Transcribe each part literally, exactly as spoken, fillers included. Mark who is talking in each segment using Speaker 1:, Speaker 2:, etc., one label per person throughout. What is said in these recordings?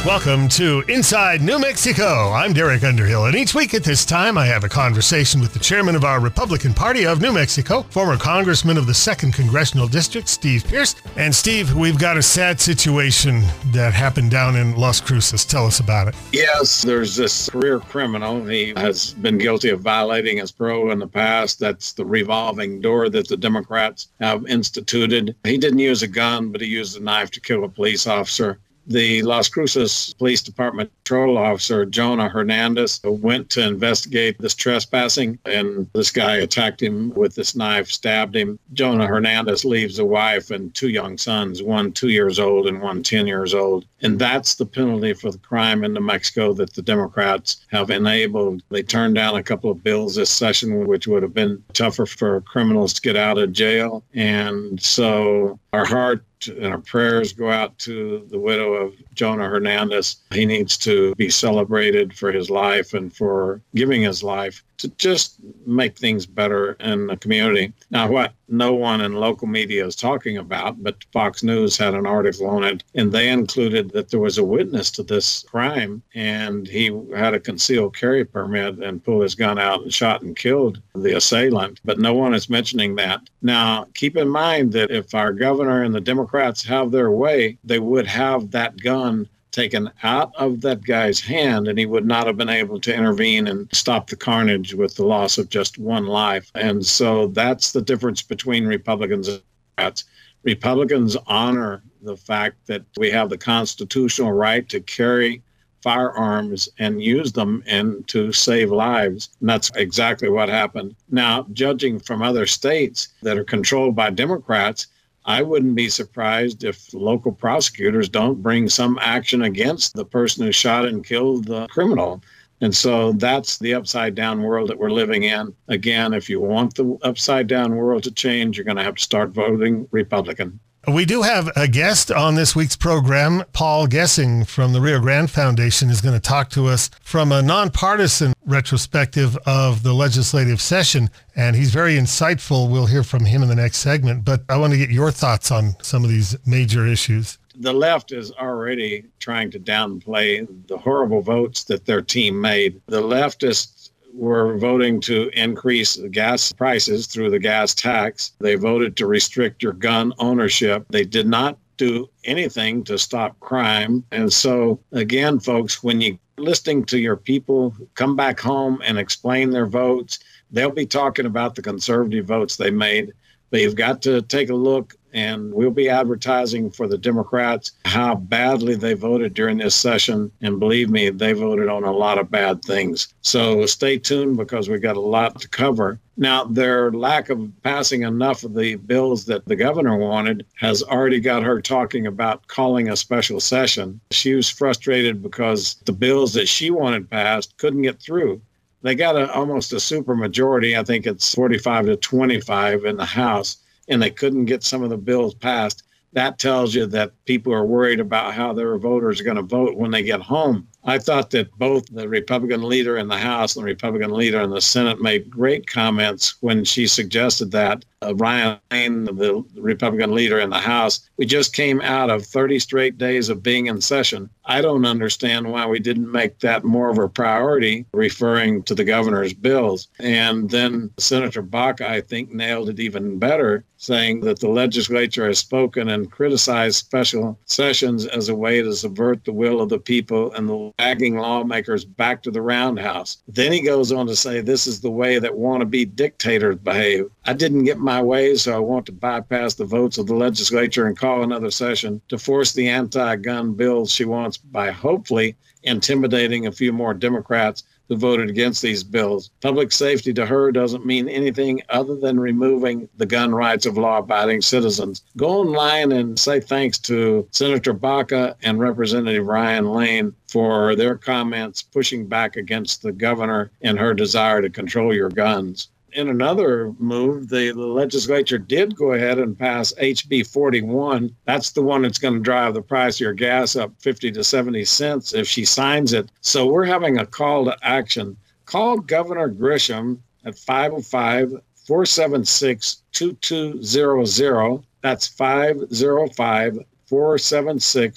Speaker 1: Welcome to Inside New Mexico. I'm Derek Underhill, and each week at this time, I have a conversation with the chairman of our Republican Party of New Mexico, former congressman of the second Congressional District, Steve Pearce. And Steve, we've got a sad situation that happened down in Las Cruces. Tell us about it.
Speaker 2: Yes, there's this career criminal. He has been guilty of violating his parole in the past. That's the revolving door that the Democrats have instituted. He didn't use a gun, but he used a knife to kill a police officer. The Las Cruces Police Department patrol officer, Jonah Hernandez, went to investigate this trespassing, and this guy attacked him with this knife, stabbed him. Jonah Hernandez leaves a wife and two young sons, one two years old and one ten years old. And that's the penalty for the crime in New Mexico that the Democrats have enabled. They turned down a couple of bills this session, which would have been tougher for criminals to get out of jail. And so our heart and our prayers go out to the widow of Jonah Hernandez. He needs to be celebrated for his life and for giving his life to just make things better in the community. Now, what no one in local media is talking about, but Fox News had an article on it, and they included that there was a witness to this crime, and he had a concealed carry permit and pulled his gun out and shot and killed the assailant. But no one is mentioning that. Now, keep in mind that if our governor and the Democrats have their way, they would have that gun taken out of that guy's hand, and he would not have been able to intervene and stop the carnage with the loss of just one life. And so that's the difference between Republicans and Democrats. Republicans honor the fact that we have the constitutional right to carry firearms and use them and to save lives. And that's exactly what happened. Now, judging from other states that are controlled by Democrats, I wouldn't be surprised if local prosecutors don't bring some action against the person who shot and killed the criminal. And so that's the upside down world that we're living in. Again, if you want the upside down world to change, you're going to have to start voting Republican.
Speaker 1: We do have a guest on this week's program. Paul Gessing from the Rio Grande Foundation is going to talk to us from a nonpartisan retrospective of the legislative session, and he's very insightful. We'll hear from him in the next segment, but I want to get your thoughts on some of these major issues.
Speaker 2: The left is already trying to downplay the horrible votes that their team made. The leftists were voting to increase gas prices through the gas tax. They voted to restrict your gun ownership. They did not do anything to stop crime. And so, again, folks, when you're listening to your people come back home and explain their votes, they'll be talking about the conservative votes they made. But you've got to take a look, and we'll be advertising for the Democrats how badly they voted during this session. And believe me, they voted on a lot of bad things. So stay tuned because we've got a lot to cover. Now, their lack of passing enough of the bills that the governor wanted has already got her talking about calling a special session. She was frustrated because the bills that she wanted passed couldn't get through. They got a, almost a super majority. I think it's forty-five to twenty-five in the House, and they couldn't get some of the bills passed. That tells you that people are worried about how their voters are going to vote when they get home. I thought that both the Republican leader in the House and the Republican leader in the Senate made great comments when she suggested that. Uh, Ryan Lane, the Republican leader in the House, we just came out of thirty straight days of being in session. I don't understand why we didn't make that more of a priority, referring to the governor's bills. And then Senator Baca, I think, nailed it even better, saying that the legislature has spoken and criticized special sessions as a way to subvert the will of the people and the dragging lawmakers back to the roundhouse. Then he goes on to say this is the way that wannabe dictators behave. I didn't get my way, so I want to bypass the votes of the legislature and call another session to force the anti-gun bills she wants by hopefully intimidating a few more Democrats who voted against these bills. Public safety to her doesn't mean anything other than removing the gun rights of law-abiding citizens. Go online and say thanks to Senator Baca and Representative Ryan Lane for their comments pushing back against the governor and her desire to control your guns. In another move, the, the legislature did go ahead and pass H B forty-one. That's the one that's going to drive the price of your gas up fifty to seventy cents if she signs it. So we're having a call to action. Call Governor Grisham at five oh five, four seven six, two two zero zero. That's five oh five, four seven six,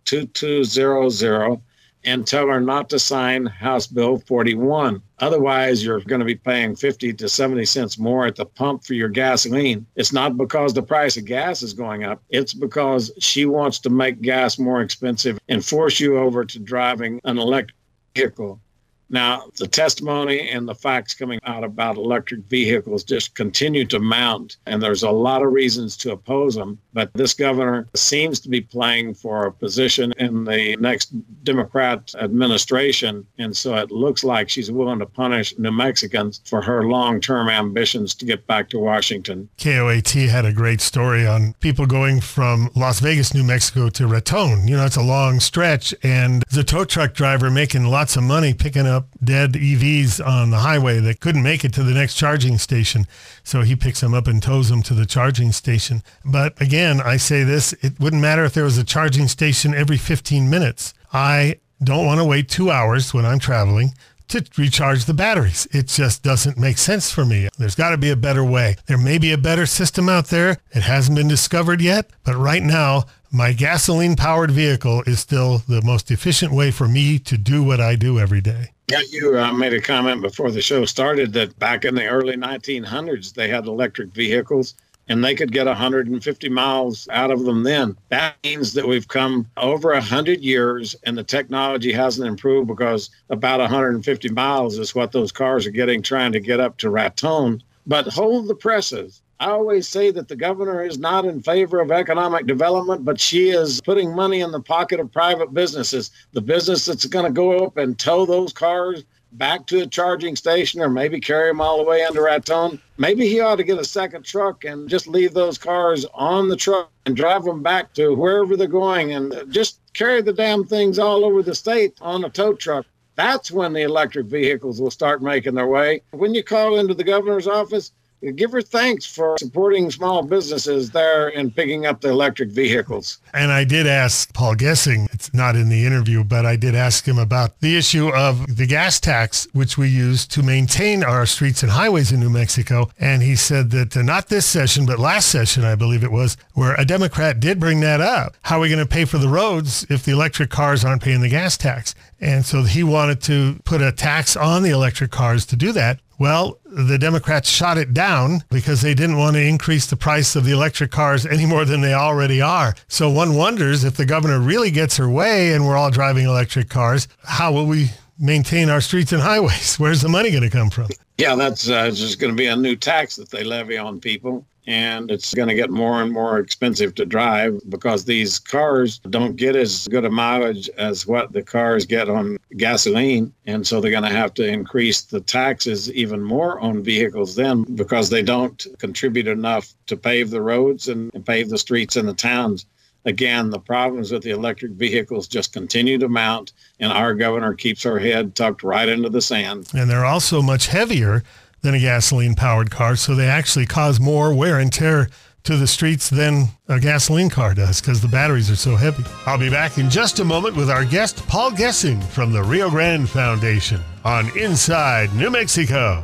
Speaker 2: two two zero zero and tell her not to sign House Bill forty-one. Otherwise, you're going to be paying fifty to seventy cents more at the pump for your gasoline. It's not because the price of gas is going up. It's because she wants to make gas more expensive and force you over to driving an electric vehicle. Now, the testimony and the facts coming out about electric vehicles just continue to mount, and there's a lot of reasons to oppose them. But this governor seems to be playing for a position in the next Democrat administration, and so it looks like she's willing to punish New Mexicans for her long-term ambitions to get back to Washington.
Speaker 1: K O A T had a great story on people going from Las Vegas, New Mexico to Raton. You know, it's a long stretch, and the tow truck driver making lots of money picking up dead E Vs on the highway that couldn't make it to the next charging station. So he picks them up and tows them to the charging station. But again, I say this, it wouldn't matter if there was a charging station every fifteen minutes. I don't want to wait two hours when I'm traveling to recharge the batteries. It just doesn't make sense for me. There's got to be a better way. There may be a better system out there. It hasn't been discovered yet, but right now, my gasoline-powered vehicle is still the most efficient way for me to do what I do every day.
Speaker 2: Yeah, you uh, made a comment before the show started that back in the early nineteen hundreds, they had electric vehicles, and they could get one hundred fifty miles out of them then. That means that we've come over one hundred years, and the technology hasn't improved because about one hundred fifty miles is what those cars are getting trying to get up to Raton. But hold the presses. I always say that the governor is not in favor of economic development, but she is putting money in the pocket of private businesses. The business that's going to go up and tow those cars back to a charging station or maybe carry them all the way into Raton. Maybe he ought to get a second truck and just leave those cars on the truck and drive them back to wherever they're going and just carry the damn things all over the state on a tow truck. That's when the electric vehicles will start making their way. When you call into the governor's office, give her thanks for supporting small businesses there and picking up the electric vehicles.
Speaker 1: And I did ask Paul Gessing, it's not in the interview, but I did ask him about the issue of the gas tax, which we use to maintain our streets and highways in New Mexico. And he said that uh, not this session, but last session, I believe it was, where a Democrat did bring that up. How are we going to pay for the roads if the electric cars aren't paying the gas tax? And so he wanted to put a tax on the electric cars to do that. Well, the Democrats shot it down because they didn't want to increase the price of the electric cars any more than they already are. So one wonders if the governor really gets her way and we're all driving electric cars, how will we maintain our streets and highways? Where's the money going to come from?
Speaker 2: Yeah, that's uh, just going to be a new tax that they levy on people. And it's going to get more and more expensive to drive because these cars don't get as good a mileage as what the cars get on gasoline. And so they're going to have to increase the taxes even more on vehicles then because they don't contribute enough to pave the roads and pave the streets in the towns. Again, the problems with the electric vehicles just continue to mount, and our governor keeps her head tucked right into the sand.
Speaker 1: And they're also much heavier than a gasoline-powered car, so they actually cause more wear and tear to the streets than a gasoline car does because the batteries are so heavy. I'll be back in just a moment with our guest, Paul Gessing from the Rio Grande Foundation on Inside New Mexico.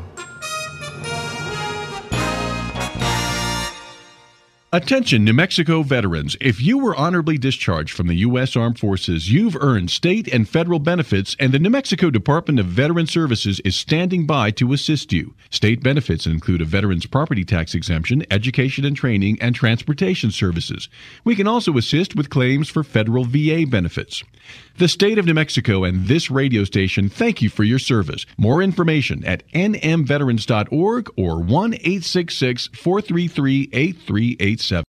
Speaker 3: Attention, New Mexico veterans. If you were honorably discharged from the U S Armed Forces, you've earned state and federal benefits, and the New Mexico Department of Veteran Services is standing by to assist you. State benefits include a veteran's property tax exemption, education and training, and transportation services. We can also assist with claims for federal V A benefits. The state of New Mexico and this radio station thank you for your service. More information at n m veterans dot org or one eight six six, four three three, eight three eight seven.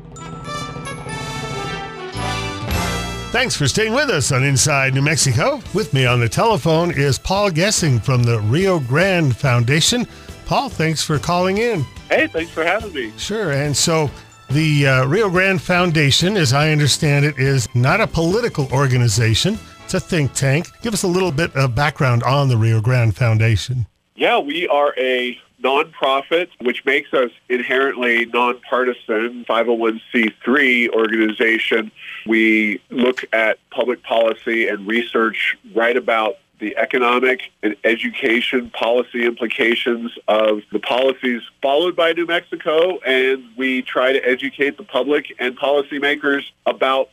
Speaker 1: Thanks for staying with us on Inside New Mexico. With me on the telephone is Paul Gessing from the Rio Grande Foundation. Paul, thanks for calling in.
Speaker 4: Hey, thanks for having me.
Speaker 1: Sure. And so the uh, Rio Grande Foundation, as I understand it, is not a political organization. It's a think tank. Give us a little bit of background on the Rio Grande Foundation.
Speaker 4: Yeah, we are a nonprofit, which makes us inherently nonpartisan, five oh one c three organization. We look at public policy and research right about the economic and education policy implications of the policies followed by New Mexico, and we try to educate the public and policymakers about what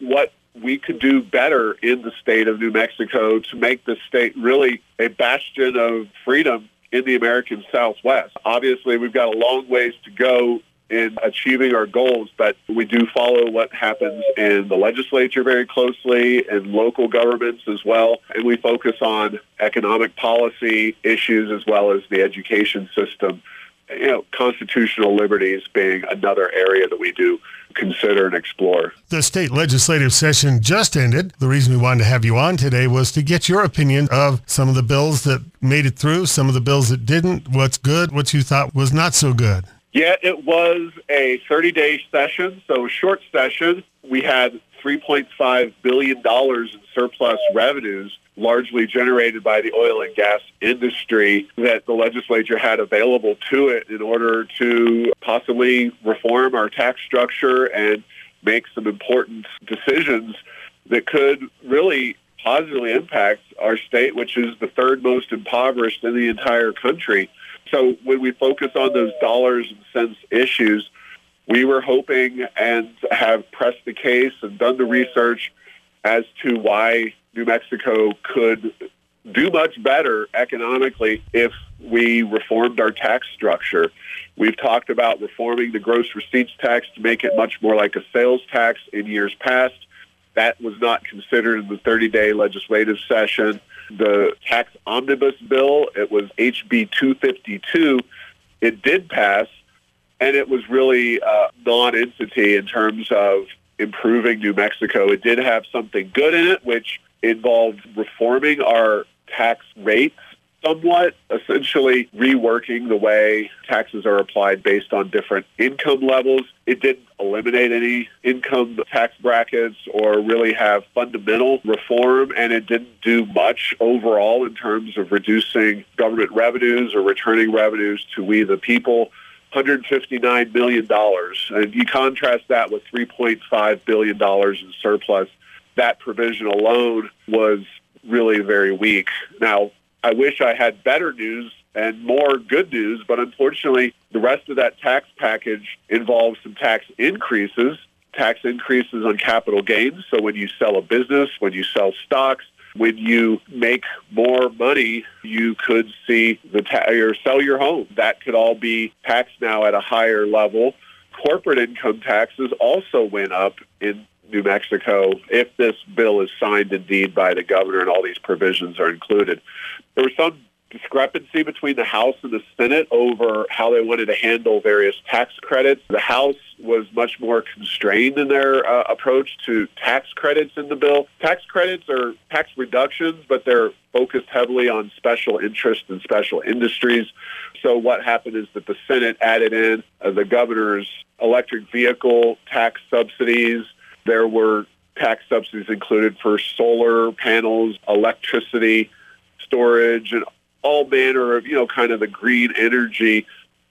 Speaker 4: we could do better in the state of New Mexico to make the state really a bastion of freedom in the American Southwest. Obviously, we've got a long ways to go in achieving our goals, but we do follow what happens in the legislature very closely and local governments as well. And we focus on economic policy issues as well as the education system. You know, constitutional liberties being another area that we do consider and explore.
Speaker 1: The state legislative session just ended. The reason we wanted to have you on today was to get your opinion of some of the bills that made it through, some of the bills that didn't, what's good, what you thought was not so good.
Speaker 4: Yeah, it was a thirty-day session, so a short session. We had three point five billion dollars in surplus revenues, largely generated by the oil and gas industry, that the legislature had available to it in order to possibly reform our tax structure and make some important decisions that could really positively impact our state, which is the third most impoverished in the entire country. So when we focus on those dollars and cents issues, we were hoping and have pressed the case and done the research as to why New Mexico could do much better economically if we reformed our tax structure. We've talked about reforming the gross receipts tax to make it much more like a sales tax in years past. That was not considered in the thirty-day legislative session. The tax omnibus bill, it was H B two fifty-two. It did pass, and it was really a non-entity in terms of improving New Mexico. It did have something good in it, which involved reforming our tax rates somewhat, essentially reworking the way taxes are applied based on different income levels. It didn't eliminate any income tax brackets or really have fundamental reform, and it didn't do much overall in terms of reducing government revenues or returning revenues to we the people. one hundred fifty-nine million dollars. And you contrast that with three point five billion dollars in surplus. That provision alone was really very weak. Now, I wish I had better news and more good news, but unfortunately, the rest of that tax package involves some tax increases, tax increases on capital gains. So when you sell a business, when you sell stocks, when you make more money, you could see the ta- or sell your home. That could all be taxed now at a higher level. Corporate income taxes also went up in New Mexico if this bill is signed indeed by the governor and all these provisions are included. There was some discrepancy between the House and the Senate over how they wanted to handle various tax credits. The House was much more constrained in their uh, approach to tax credits in the bill. Tax credits are tax reductions, but they're focused heavily on special interest and special industries. So what happened is that the Senate added in uh, the governor's electric vehicle tax subsidies. There were tax subsidies included for solar panels, electricity, storage, and all manner of, you know, kind of the green energy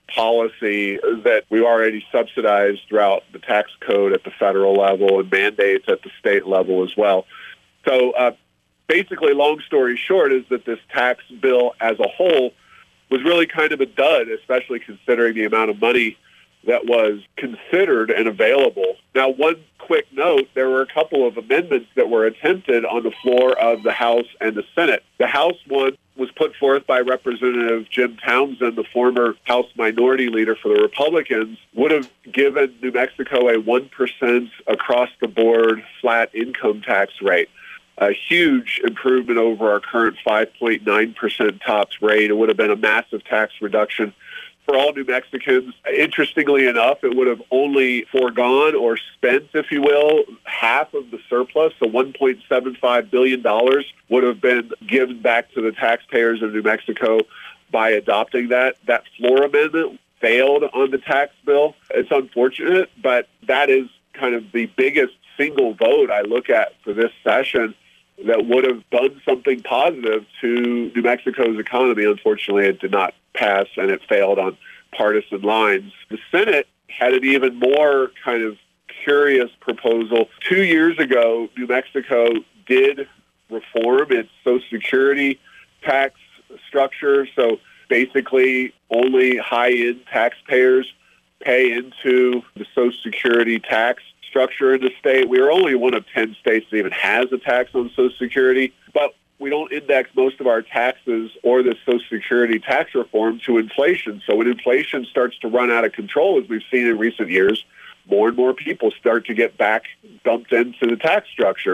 Speaker 4: policy that we already subsidized throughout the tax code at the federal level and mandates at the state level as well. So uh, basically, long story short, is that this tax bill as a whole was really kind of a dud, especially considering the amount of money that was considered and available. Now, one quick note, there were a couple of amendments that were attempted on the floor of the House and the Senate. The House one was put forth by Representative Jim Townsend, the former House Minority Leader for the Republicans, would have given New Mexico a one percent across-the-board flat income tax rate. A huge improvement over our current five point nine percent tops rate. It would have been a massive tax reduction for all New Mexicans. Interestingly enough, it would have only foregone or spent, if you will, half of the surplus. So one point seven five billion dollars would have been given back to the taxpayers of New Mexico by adopting that. That floor amendment failed on the tax bill. It's unfortunate, but that is kind of the biggest single vote I look at for this session that would have done something positive to New Mexico's economy. Unfortunately, it did not pass, and it failed on partisan lines. The Senate had an even more kind of curious proposal. Two years ago, New Mexico did reform its Social Security tax structure. So basically, only high-end taxpayers pay into the Social Security tax structure in the state. We are only one of ten states that even has a tax on Social Security, but we don't index most of our taxes or the Social Security tax reform to inflation. So when inflation starts to run out of control, as we've seen in recent years, more and more people start to get back dumped into the tax structure.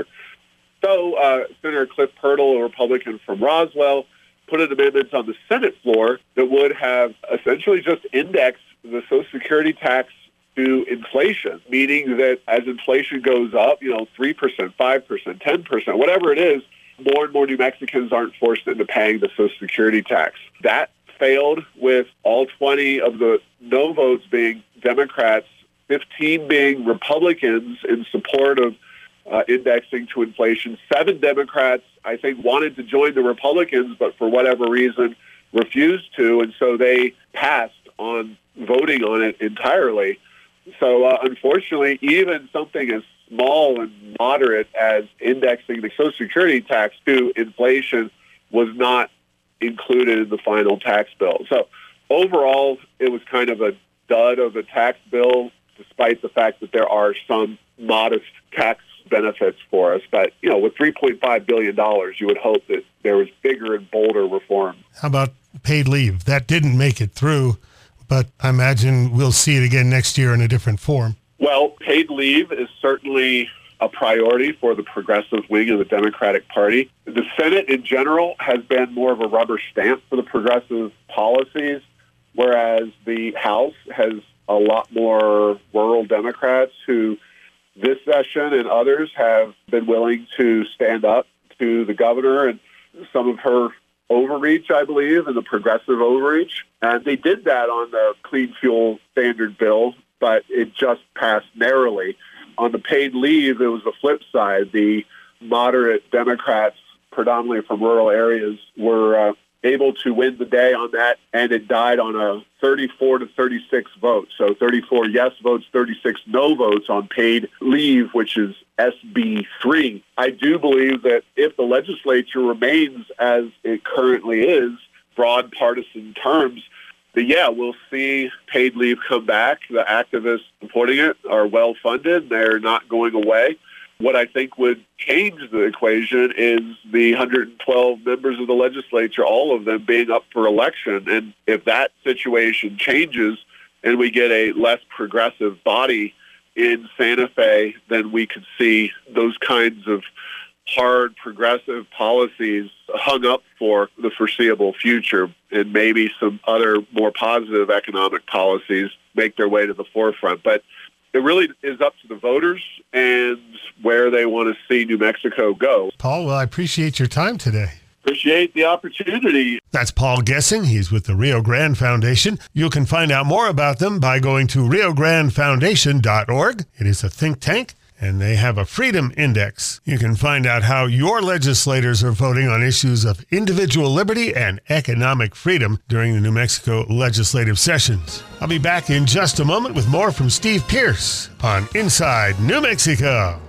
Speaker 4: So uh, Senator Cliff Pirtle, a Republican from Roswell, put an amendment on the Senate floor that would have essentially just indexed the Social Security tax to inflation, meaning that as inflation goes up, you know, three percent, five percent, ten percent, whatever it is, more and more New Mexicans aren't forced into paying the Social Security tax. That failed with all twenty of the no votes being Democrats, fifteen being Republicans in support of uh, indexing to inflation. Seven Democrats, I think, wanted to join the Republicans, but for whatever reason refused to, and so they passed on voting on it entirely. So uh, unfortunately, even something as small and moderate as indexing the Social Security tax to inflation was not included in the final tax bill. So overall, it was kind of a dud of a tax bill, despite the fact that there are some modest tax benefits for us. But, you know, with three point five billion dollars, you would hope that there was bigger and bolder reform.
Speaker 1: How about paid leave? That didn't make it through, but I imagine we'll see it again next year in a different form.
Speaker 4: Well, paid leave is certainly a priority for the progressive wing of the Democratic Party. The Senate in general has been more of a rubber stamp for the progressive policies, whereas the House has a lot more rural Democrats who this session and others have been willing to stand up to the governor and some of her overreach, I believe, and the progressive overreach. And they did that on the Clean Fuel Standard bill, but it just passed narrowly. On the paid leave, it was the flip side. The moderate Democrats, predominantly from rural areas, were uh, able to win the day on that, and it died on a thirty-four to thirty-six vote. So thirty-four yes votes, thirty-six no votes on paid leave, which is S B three. I do believe that if the legislature remains as it currently is, broad partisan terms, that, yeah, we'll see paid leave come back. The activists supporting it are well-funded. They're not going away. What I think would change the equation is the one hundred twelve members of the legislature, all of them being up for election. And if that situation changes and we get a less progressive body in Santa Fe, then we could see those kinds of hard progressive policies hung up for the foreseeable future, and maybe some other more positive economic policies make their way to the forefront. But it really is up to the voters and where they want to see New Mexico go.
Speaker 1: Paul, well, I appreciate your time today.
Speaker 4: Appreciate the opportunity.
Speaker 1: That's Paul Gessing. He's with the Rio Grande Foundation. You can find out more about them by going to rio grande foundation dot org. It is a think tank, and they have a freedom index. You can find out how your legislators are voting on issues of individual liberty and economic freedom during the New Mexico legislative sessions. I'll be back in just a moment with more from Steve Pierce on Inside New Mexico.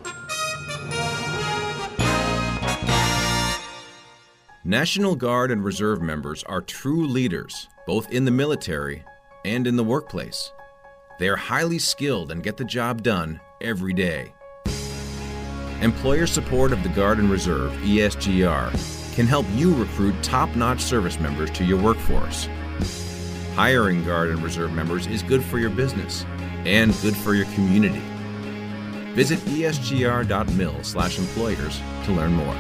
Speaker 5: National Guard and Reserve members are true leaders, both in the military and in the workplace. They are highly skilled and get the job done every day. Employer support of the Guard and Reserve, E S G R, can help you recruit top-notch service members to your workforce. Hiring Guard and Reserve members is good for your business and good for your community. Visit E S G R dot mil slash employers to learn more.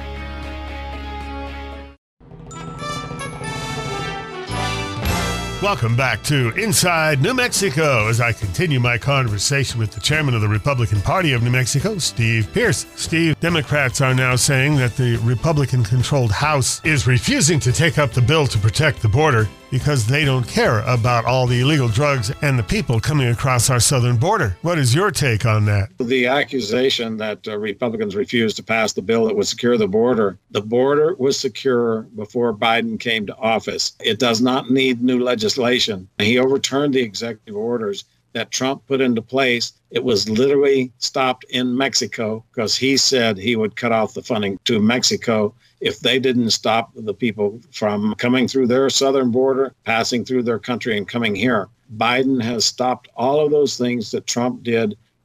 Speaker 1: Welcome back to Inside New Mexico as I continue my conversation with the chairman of the Republican Party of New Mexico, Steve Pierce. Steve, Democrats are now saying that the Republican-controlled House is refusing to take up the bill to protect the border because they don't care about all the illegal drugs and the people coming across our southern border. What is your take on that?
Speaker 2: The accusation that uh, Republicans refused to pass the bill that would secure the border, the border was secure before Biden came to office. It does not need new legislation. He overturned the executive orders that Trump put into place. It was literally stopped in Mexico because he said he would cut off the funding to Mexico if they didn't stop the people from coming through their southern border, passing through their country and coming here. Biden has stopped all of those things that Trump did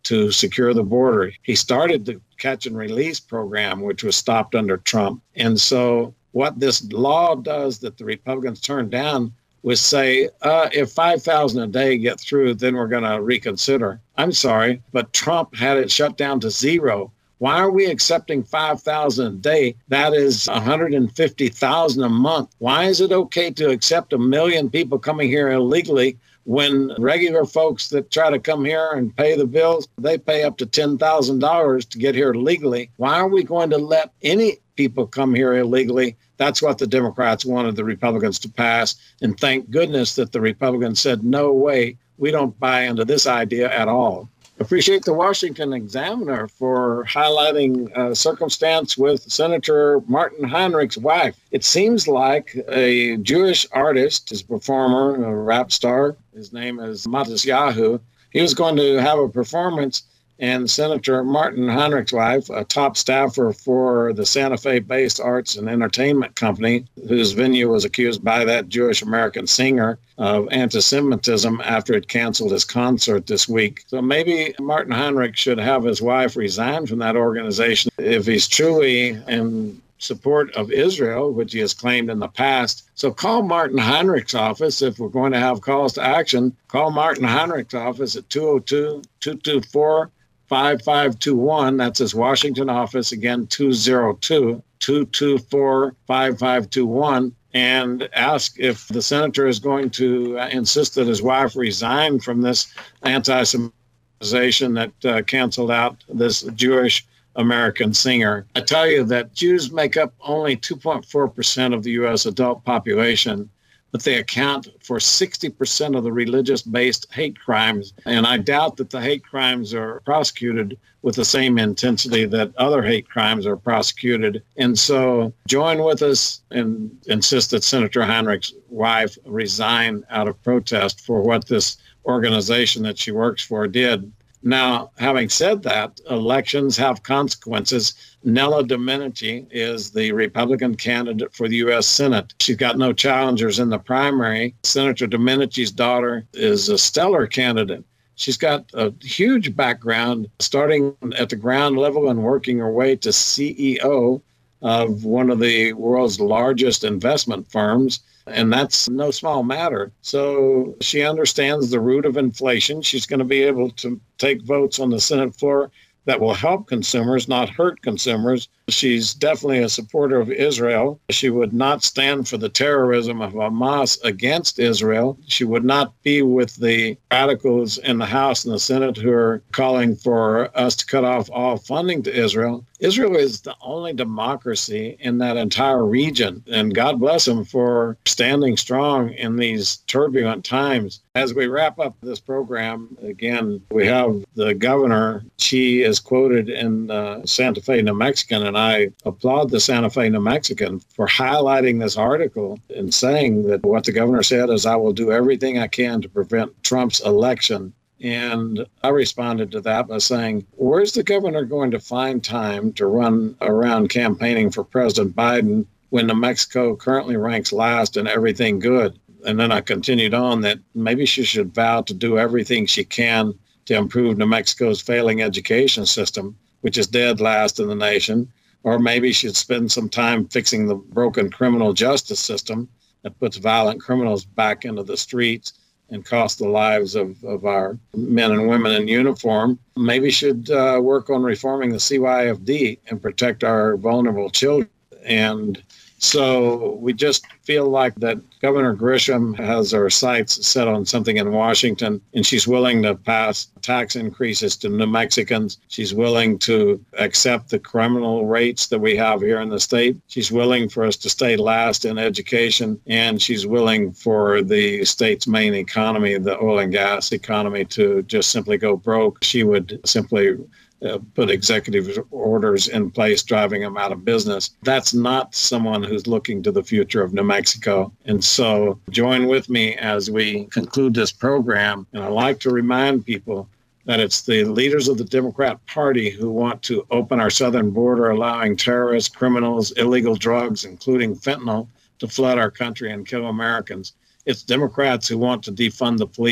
Speaker 2: to secure the border. He started the catch and release program, which was stopped under Trump. And so what this law does that the Republicans turned down was say, uh, if five thousand a day get through, then we're going to reconsider. I'm sorry, but Trump had it shut down to zero. Why are we accepting five thousand a day? That is one hundred fifty thousand a month. Why is it okay to accept a million people coming here illegally when regular folks that try to come here and pay the bills, they pay up to ten thousand dollars to get here legally? Why are we going to let any people come here illegally? That's what the Democrats wanted the Republicans to pass. And thank goodness that the Republicans said, no way, we don't buy into this idea at all. Appreciate the Washington Examiner for highlighting a circumstance with Senator Martin Heinrich's wife. It seems like a Jewish artist, his performer, a rap star, his name is Matisyahu, he was going to have a performance, and Senator Martin Heinrich's wife, a top staffer for the Santa Fe-based arts and entertainment company, whose venue was accused by that Jewish-American singer of anti-Semitism after it canceled his concert this week. So maybe Martin Heinrich should have his wife resign from that organization if he's truly in support of Israel, which he has claimed in the past. So call Martin Heinrich's office if we're going to have calls to action. Call Martin Heinrich's office at two oh two, two two four, five five two one. That's his Washington office. Again, two oh two, two two four, five five two one. And ask if the senator is going to uh, insist that his wife resign from this anti-Semitization that uh, canceled out this Jewish American singer. I tell you that Jews make up only two point four percent of the U S adult population, but they account for sixty percent of the religious-based hate crimes. And I doubt that the hate crimes are prosecuted with the same intensity that other hate crimes are prosecuted. And so join with us and insist that Senator Heinrich's wife resign out of protest for what this organization that she works for did. Now, having said that, elections have consequences. Nella Domenici is the Republican candidate for the U S Senate. She's got no challengers in the primary. Senator Domenici's daughter is a stellar candidate. She's got a huge background, starting at the ground level and working her way to C E O of one of the world's largest investment firms. And that's no small matter. So she understands the root of inflation. She's going to be able to take votes on the Senate floor that will help consumers, not hurt consumers. She's definitely a supporter of Israel. She would not stand for the terrorism of Hamas against Israel. She would not be with the radicals in the House and the Senate who are calling for us to cut off all funding to Israel. Israel is the only democracy in that entire region, and God bless them for standing strong in these turbulent times. As we wrap up this program, again, we have the governor. She is quoted in uh, Santa Fe, New Mexican, and I applaud the Santa Fe, New Mexican for highlighting this article and saying that what the governor said is, I will do everything I can to prevent Trump's election. And I responded to that by saying, where's the governor going to find time to run around campaigning for President Biden when New Mexico currently ranks last in everything good? And then I continued on that maybe she should vow to do everything she can to improve New Mexico's failing education system, which is dead last in the nation. Or maybe she'd spend some time fixing the broken criminal justice system that puts violent criminals back into the streets and cost the lives of, of our men and women in uniform. Maybe should uh, work on reforming the C Y F D and protect our vulnerable children. And so we just feel like that Governor Grisham has her sights set on something in Washington, and she's willing to pass tax increases to New Mexicans. She's willing to accept the criminal rates that we have here in the state. She's willing for us to stay last in education, and she's willing for the state's main economy, the oil and gas economy, to just simply go broke. She would simply Uh, put executive orders in place, driving them out of business. That's not someone who's looking to the future of New Mexico. And so join with me as we conclude this program. And I like to remind people that it's the leaders of the Democrat Party who want to open our southern border, allowing terrorists, criminals, illegal drugs, including fentanyl, to flood our country and kill Americans. It's Democrats who want to defund the police.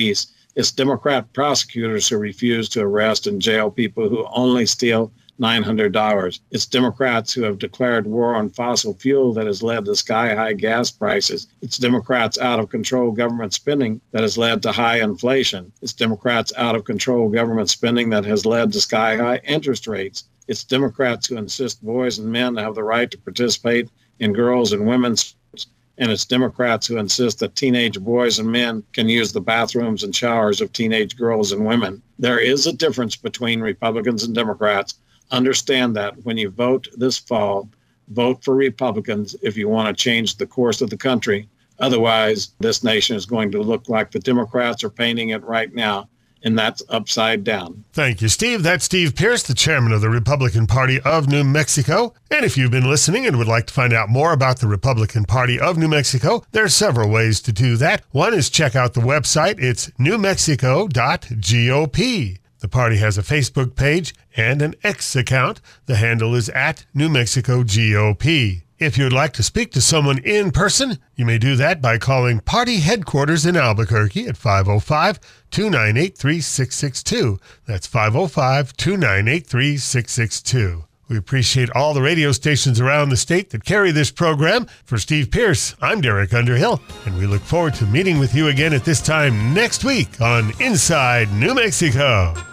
Speaker 2: It's Democrat prosecutors who refuse to arrest and jail people who only steal nine hundred dollars. It's Democrats who have declared war on fossil fuel that has led to sky-high gas prices. It's Democrats' out-of-control government spending that has led to high inflation. It's Democrats' out-of-control government spending that has led to sky-high interest rates. It's Democrats who insist boys and men have the right to participate in girls' and women's sports. And it's Democrats who insist that teenage boys and men can use the bathrooms and showers of teenage girls and women. There is a difference between Republicans and Democrats. Understand that when you vote this fall, vote for Republicans if you want to change the course of the country. Otherwise, this nation is going to look like the Democrats are painting it right now, and that's upside down.
Speaker 1: Thank you, Steve. That's Steve Pearce, the chairman of the Republican Party of New Mexico. And if you've been listening and would like to find out more about the Republican Party of New Mexico, there are several ways to do that. One is check out the website. It's new mexico dot gop. The party has a Facebook page and an X account. The handle is at New Mexico G O P. If you would like to speak to someone in person, you may do that by calling party headquarters in Albuquerque at five oh five, two nine eight, three six six two. That's five oh five, two nine eight, three six six two. We appreciate all the radio stations around the state that carry this program. For Steve Pearce, I'm Derek Underhill, and we look forward to meeting with you again at this time next week on Inside New Mexico.